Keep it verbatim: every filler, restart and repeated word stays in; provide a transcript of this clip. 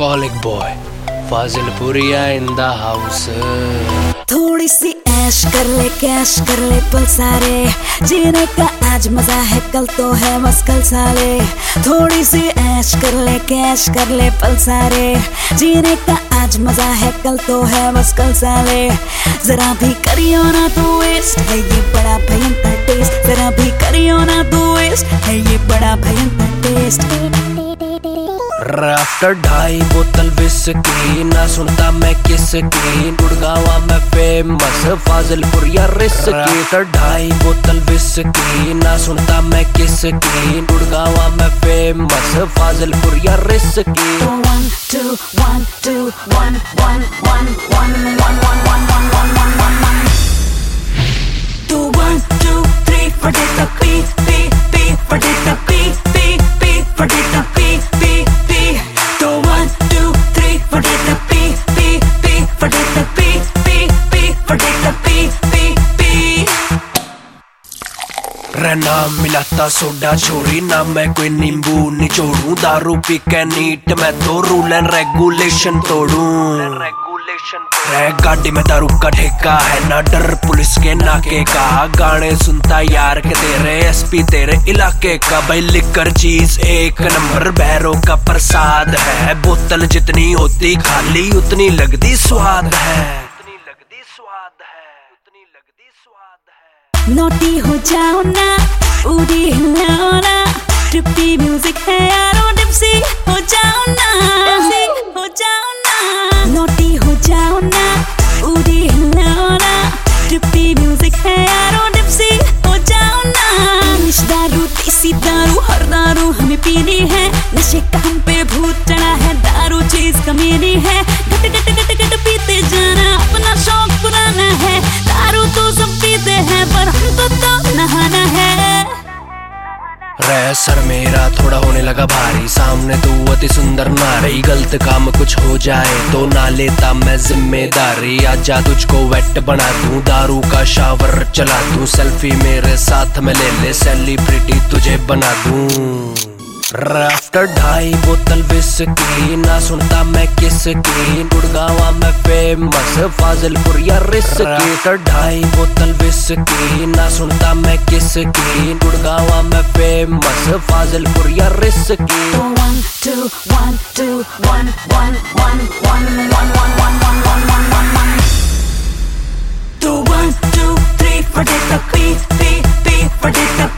Alcoholic boy, Fazilpuria in the house। थोड़ी सी ऐश कर ले, कैश कर ले पल सारे, जीने का आज मजा है, कल तो है मस्कल साले। थोड़ी सी ऐश कर ले, कैश कर ले पल सारे, जीने का आज मजा है, कल तो है मस्कल साले। जरा भी करियो ना तू वेस्ट, है ये बड़ा भयंकर टेस्ट। जरा भी करियो ना तू वेस्ट, है ये बड़ा भयंकर टेस्ट। आफ्टर ढाई बोतल विस्की, ना सुनता मैं किसकी, गुड़गावा में फेमस फाजिलपुरिया रिस्की। तो ढाई बोतल विस्की, ना सुनता मैं किसकी, गुड़गावा में famous Fazilpuria risky. One two one two one one one one one one one one one one one one. Two one two three for the P P P for the P P P for the P P P. Two one two three for the P P P for the P P P for the P P P. रहना मिलाता soda छोरी, ना मैं कोई नींबू निचोड़ू, दारू P के NEET मैं तो रूल एंड रेगुलेशन तोड़ू। रह गाड़ी में दारू का ठेका है, ना डर पुलिस के नाके का, गाने सुनता यार के तेरे एसपी तेरे इलाके का। भाई लिकर चीज एक नंबर बहरों का प्रसाद है, बोतल जितनी होती खाली उतनी लगती स्वाद है, उतनी लगती स्वाद है, उतनी लगती स्वाद है। नोटी हो जाओ ना, उड़ी हिलाओ ना, ट्रिपी म्यूजिक है यारो, डिप्सी हो जाओ ना, हो जाओ ना। नोटी हो जाओ ना, उड़ी हिलाओ ना, ट्रिपी म्यूजिक है यारो, डिप्सी हो जाओ ना। निश दारू देसी दारू हर दारू हमें पीनी है, नशे का हम पे भूत चढ़ा है, दारू चीज कमीनी है। गट गट गट गट पीते जाना, अपना शौक पुराना है, दारू तो सब पीते हैं पर हमको तो नहाना है। रह सर मेरा थोड़ा होने लगा भारी, सामने तू अति सुंदर नारी, गलत काम कुछ हो जाए तो ना लेता मैं जिम्मेदारी। आजा तुझको वेट बना दूं, दारू का शावर चला दूं, सेल्फी मेरे साथ में ले ले, सेलिब्रिटी तुझे बना दूं। आफ्टर ढाई बोतल विस्की, ना सुनता मैं किसकी, गुड़गावा में फेमस फाजिलपुरिया रिस्की। तो ढाई बोतल विस्की, ना सुनता मैं किसकी, गुड़गावा में famous Fazilpuria risky. One two one two one one one one one one one one one one one one. Two one two three for the P P P for the